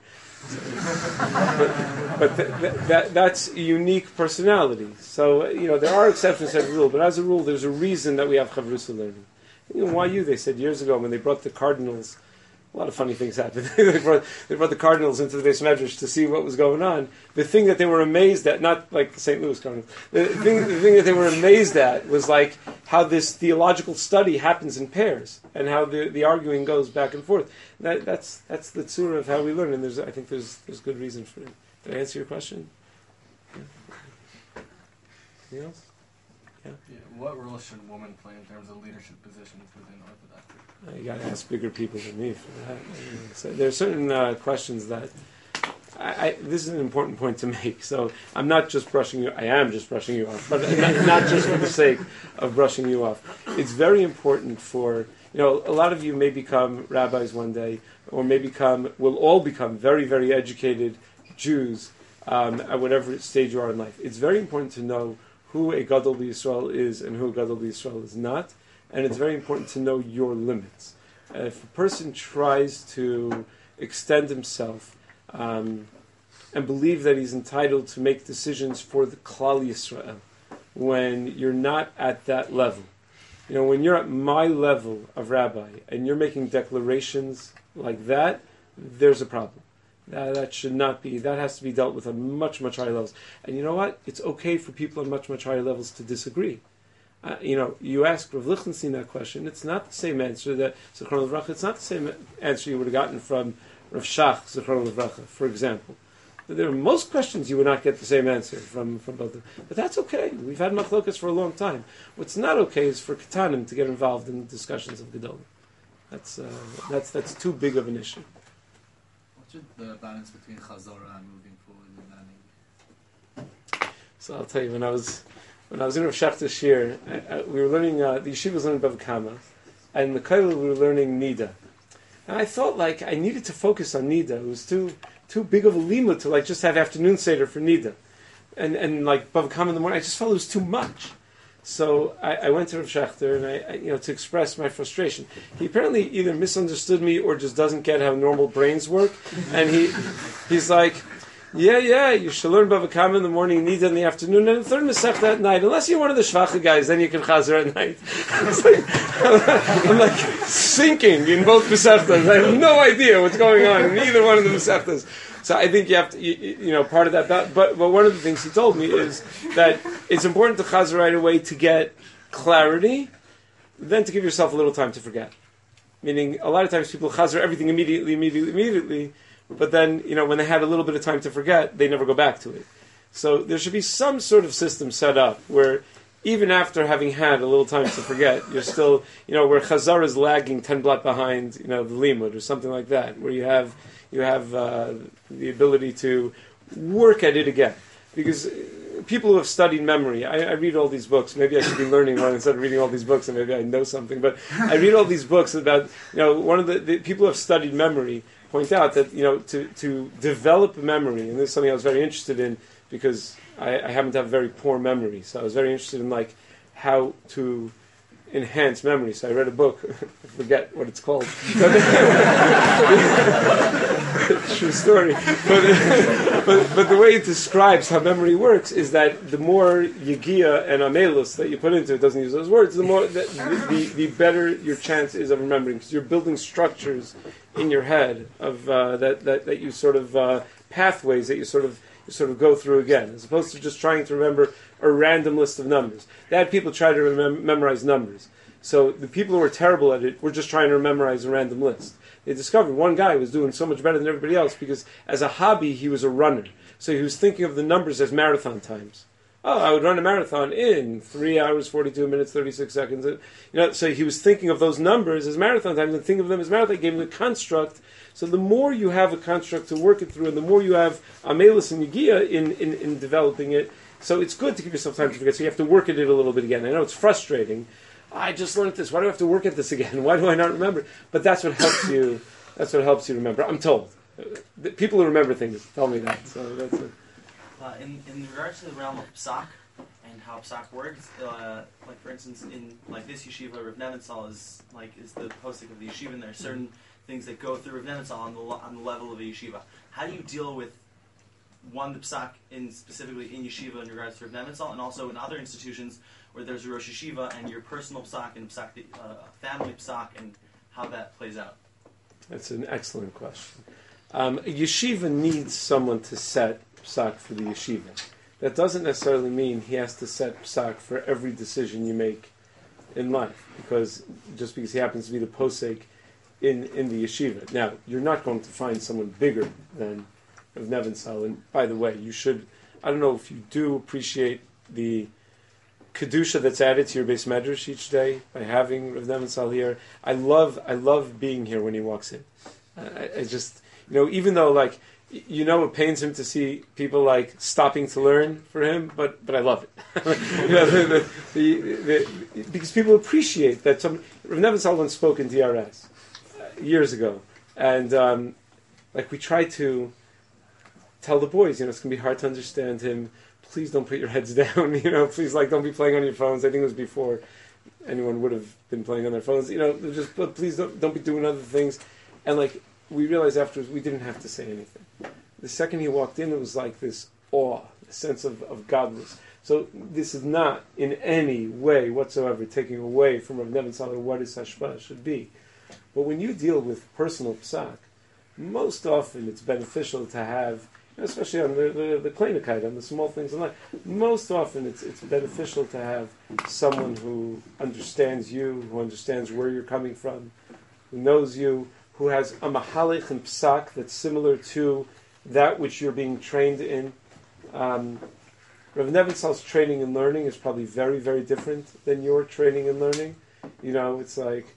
but that's a unique personality. So, there are exceptions to the rule, but as a rule, there's a reason that we have chavrusa learning. Why they said years ago when they brought the cardinals, a lot of funny things happened. they brought the cardinals into the Beis Medrash to see what was going on. The thing that they were amazed at, not like the St. Louis Cardinals, the thing that they were amazed at was like how this theological study happens in pairs and how the arguing goes back and forth. That's the tzura of how we learn, and I think there's good reason for it. Did I answer your question? Yeah. Anything else? Yeah. What role should women play in terms of leadership positions within Orthodoxy? You got to ask bigger people than me for that. So there are certain questions that this is an important point to make. So I'm not just brushing you. I am just brushing you off, but not just for the sake of brushing you off. It's very important for a lot of you may become rabbis one day, or will all become very, very educated Jews at whatever stage you are in life. It's very important to know who a Gadol B'Yisrael is and who a Gadol B'Yisrael is not, and it's very important to know your limits. If a person tries to extend himself and believe that he's entitled to make decisions for the Klal Yisrael, when you're not at that level, when you're at my level of rabbi and you're making declarations like that, there's a problem. That should not be. That has to be dealt with on much, much higher levels. And you know what? It's okay for people on much, much higher levels to disagree. You ask Rav Lichtenstein that question. It's not the same answer that Zichron Livracha. It's not the same answer you would have gotten from Rav Shach Zichron Livracha, for example. There are most questions you would not get the same answer from both of them. But that's okay. We've had machlokas for a long time. What's not okay is for Ketanim to get involved in discussions of Gedolim. That's too big of an issue. What should the balance between Chazorah and moving forward and learning? So I'll tell you, when I was in Rav Shachter's shir, we were learning, the yeshiva was learning Bava Kama, and in the Kollel we were learning Nida. And I thought like I needed to focus on Nida. It was too big of a limud to like just have afternoon seder for Nida. And like Bava Kama in the morning, I just felt it was too much. So I went to Rav Shachter and I to express my frustration. He apparently either misunderstood me or just doesn't get how normal brains work. And he's like, yeah, you should learn Bava Kama in the morning, Nida in the afternoon, and the third Masechta at night. Unless you're one of the Shvacha guys, then you can Chazer at night. I'm like sinking in both Masechtas. I have no idea what's going on in either one of the Masechtas. So I think you have to, part of that. But one of the things he told me is that it's important to Chazer right away to get clarity, then to give yourself a little time to forget. Meaning, a lot of times people Chazer everything immediately, but then, when they had a little bit of time to forget, they never go back to it. So there should be some sort of system set up where even after having had a little time to forget, you're still, where Chazar is lagging 10 blot behind, the limud or something like that, where you have the ability to work at it again. Because people who have studied memory, I read all these books. Maybe I should be learning one instead of reading all these books, and maybe I know something. But I read all these books about, one of the people who have studied memory point out that, to develop memory, and this is something I was very interested in because I happen to have very poor memory. So I was very interested in, how to enhance memory. So I read a book, I forget what it's called. True story. But the way it describes how memory works is that the more Yegia and Amelus that you put into it, doesn't use those words, the more the better your chance is of remembering, because you're building structures in your head of that you sort of pathways that you sort of go through again, as opposed to just trying to remember a random list of numbers. They had people try to memorize numbers. So the people who were terrible at it were just trying to memorize a random list. They discovered one guy was doing so much better than everybody else because as a hobby he was a runner. So he was thinking of the numbers as marathon times. Oh, I would run a marathon in 3 hours, 42 minutes, 36 seconds. So he was thinking of those numbers as marathon times and thinking of them as marathon. He gave him the construct. So the more you have a construct to work it through and the more you have Amelus and Yegia in developing it, so it's good to give yourself time to forget. So you have to work at it a little bit again. I know it's frustrating. I just learned this. Why do I have to work at this again? Why do I not remember? But that's what helps you. That's what helps you remember. I'm told. The people who remember things tell me that. So that's it. In regards to the realm of psak and how psak works, like for instance, in this yeshiva, Rav Nebenzahl is the postic of the yeshiva, and there are certain things that go through Rav Nebenzahl on the level of a yeshiva. How do you deal with the psak specifically in yeshiva in regards to Rav Nebenzahl, and also in other institutions where there's a Rosh Yeshiva and your personal psak and family psak, and how that plays out? That's an excellent question. A yeshiva needs someone to set psak for the yeshiva. That doesn't necessarily mean he has to set psak for every decision you make in life, because he happens to be the posek in the yeshiva. Now, you're not going to find someone bigger than Rav Nebenzahl. And by the way, you should, I don't know if you do appreciate the kedusha that's added to your Beis Medrash each day by having Rav Nebenzahl here. I love being here when he walks in. I just, even though it pains him to see people stopping to learn for him, but I love it. Because people appreciate that. Rav Nebenzahl once spoke in DRS years ago, and we try to tell the boys, it's going to be hard to understand him. Please don't put your heads down. Please don't be playing on your phones. I think it was before anyone would have been playing on their phones. But please don't be doing other things. And we realized afterwards we didn't have to say anything. The second he walked in, it was this awe, a sense of godless. So this is not in any way whatsoever taking away from Rav Nebenzahl or what his hashpah should be. But when you deal with personal psak, most often it's beneficial to have, especially on the kleinigkeit, on the small things in life, most often it's beneficial to have someone who understands you, who understands where you're coming from, who knows you, who has a mahalech and psak that's similar to that which you're being trained in. Rav Nebenzahl's training and learning is probably very, very different than your training and learning. It's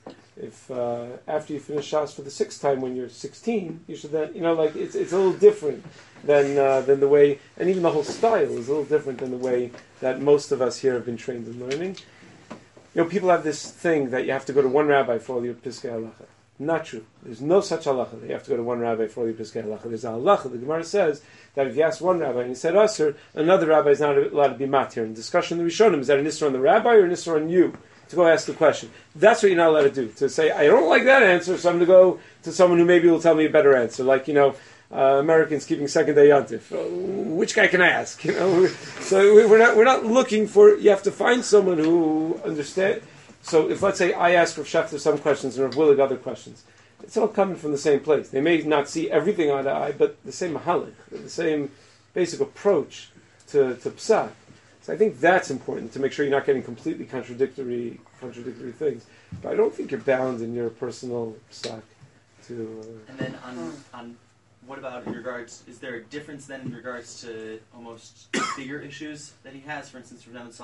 if after you finish Shas for the 6th time when you're 16, you should then, it's a little different than the way, and even the whole style is a little different than the way that most of us here have been trained in learning. People have this thing that you have to go to one rabbi for all your piskei halacha. Not true. There's no such halacha that you have to go to one rabbi for all your piskei halacha. There's a halacha. The Gemara says that if you ask one rabbi and he said usher, another rabbi is not allowed to be matir. In discussion in the Rishonim, is that an issur on the rabbi or an issur on you to go ask the question? That's what you're not allowed to do. To say, I don't like that answer, so I'm going to go to someone who maybe will tell me a better answer. Americans keeping second day yontif. Which guy can I ask? So we're not looking for. You have to find someone who understands. So if, let's say, I ask Rav Schechter some questions and Rav Willig other questions, it's all coming from the same place. They may not see everything eye to eye, but the same mahalach, the same basic approach to psak. So I think that's important to make sure you're not getting completely contradictory things. But I don't think you're bound in your personal psak to. And then on what about in regards? Is there a difference then in regards to almost bigger issues that he has? For instance, Rav Nebenzahl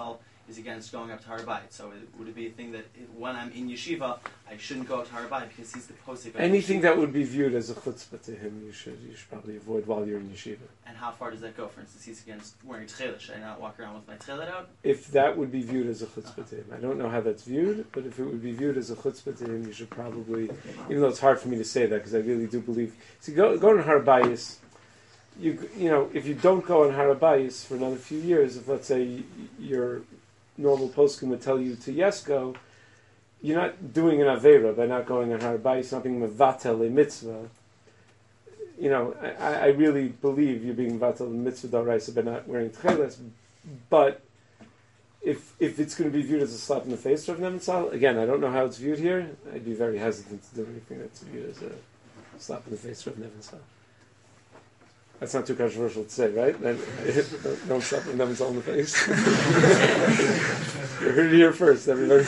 is against going up to Har Bayit. So would it be a thing that when I'm in yeshiva, I shouldn't go up to Har Bayit because he's the posik of Anything yeshiva? that would be viewed as a chutzpah to him, you should probably avoid while you're in yeshiva. And how far does that go? For instance, he's against wearing tchelet. Should I not walk around with my tchelet out? If that would be viewed as a chutzpah to him, I don't know how that's viewed, but if it would be viewed as a chutzpah to him, you should probably, even though it's hard for me to say that because I really do believe. See, go to Har Bayis. You know, if you don't go on Har Bayis for another few years, if let's say your normal poskim would tell you to yes go, you're not doing an avera by not going on Har Bayis, not being mevatel a mitzvah. You know, I really believe you're being mevatel a mitzvah d'oraisa by not wearing tcheles. But if it's going to be viewed as a slap in the face of Neven Sal, again, I don't know how it's viewed here. I'd be very hesitant to do anything that's viewed as a slap in the face of Neven Sal. That's not too controversial to say, right? Then, don't slap Neven Sal in the face. You heard it here first, everybody.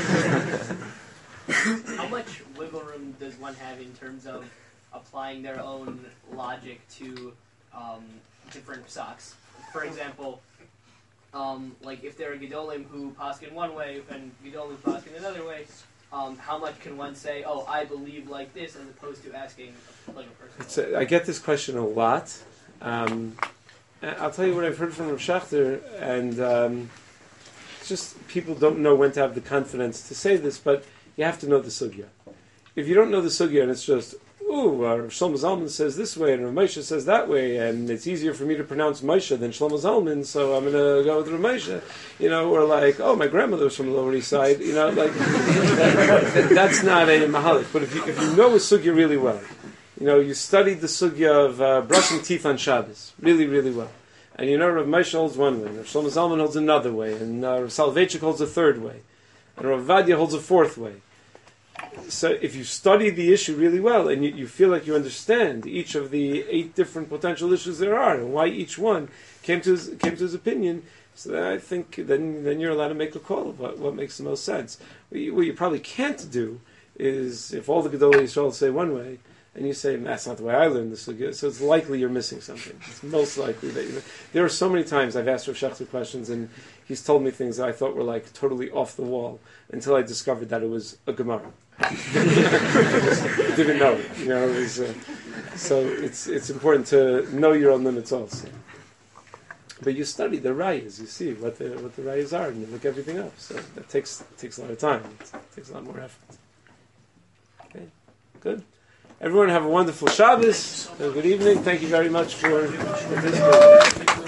How much wiggle room does one have in terms of applying their own logic to different psaks? For example, like if there are Gedolim who paskin one way and Gedolim who paskin another way, how much can one say, oh, I believe like this, as opposed to asking like a person? I get this question a lot. I'll tell you what I've heard from Rav Schachter, and it's just people don't know when to have the confidence to say this, but you have to know the sugya. If you don't know the sugya and it's just, Shlomo Zalman says this way and Rav Moshe says that way, and it's easier for me to pronounce Moshe than Shlomo Zalman, so I'm going to go with Rav Moshe. You know, or like, my grandmother was from the Lower East Side. You know, like that's not a mahalik. But if you know a sugya really well, you know, you studied the sugya of brushing teeth on Shabbos really, really well, and you know Rav Moshe holds one way, and Rav Shlomo Zalman holds another way, and Rav Soloveitchik holds a third way, and Rav Vadia holds a fourth way. So if you study the issue really well and you feel like you understand each of the 8 different potential issues there are and why each one came to his opinion, so then I think then you're allowed to make a call of what makes the most sense. What you probably can't do is if all the Gedolei Yisrael say one way and you say that's not the way I learned this, so it's likely you're missing something. It's most likely that there are so many times I've asked Rav Schachter questions and he's told me things that I thought were like totally off the wall until I discovered that it was a Gemara. I didn't know it. You know, it was, so it's important to know your own limits also. But you study the rayas, you see what the rayas are, and you look everything up. So that takes a lot of time. It takes a lot more effort. Okay, good. Everyone have a wonderful Shabbos. Good evening. Thank you very much for participating.